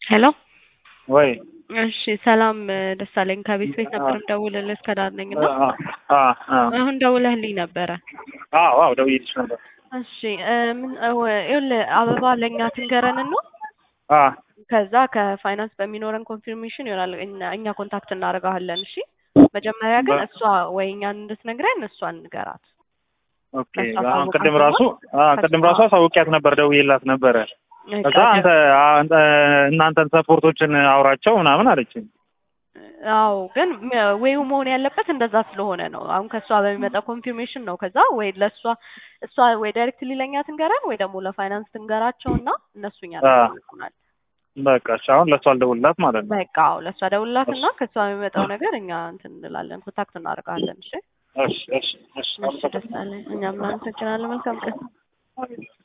ሄሎ ወይ እሺ ሰላም ደሳለኝ ከቤት ነበር ደውልልህ ከዳር ነኝና አሁን ደውለህልኝ ነበረ አዎ ደውዬልሽ ነበር እሺ ምን ይኸውልህ አበባ ለኛ ትንገረን ነው ከዛ ከፋይናንስ በሚኖረን ኮንፊርሜሽን ይሆናል እኛ ኮንታክት እናደርጋለን እሺ መጀመሪያ ግን እሷ ወይ እኛን እንድትነግረን እሷን ንገራት ኦኬ ቅድም ራሱ አሳውቂያት ነበር ደውዬላት ነበረ ከዛ እናንተን ሰፖርቶችን አውራቸው ምናምን አለችኝ አዎ ግን ወይው መሆን ያለበት እንደዛ ስለሆነ ነው አሁን ከሷ በሚመጣ ኮንፊርሜሽን ነው ከዛ ወይ እሷ ወይ ዳይሬክትሊ ለኛ ትንገረን ወይ ደግሞ ለፋይናንስ ትንገራቸውና እነሱኛ ያደርጉናል በቃ አሁን ለሷ አልደውልላት ማለት ነው በቃ አዎ ለሷ ደውልላትና ከሷ በሚመጣው ነገር እኛ እንትን እንላለን ኮንታክት እናደርጋለን እሺ እሺ ደስ አለኝ እኛም እናመሰግናለን መልካም ቀን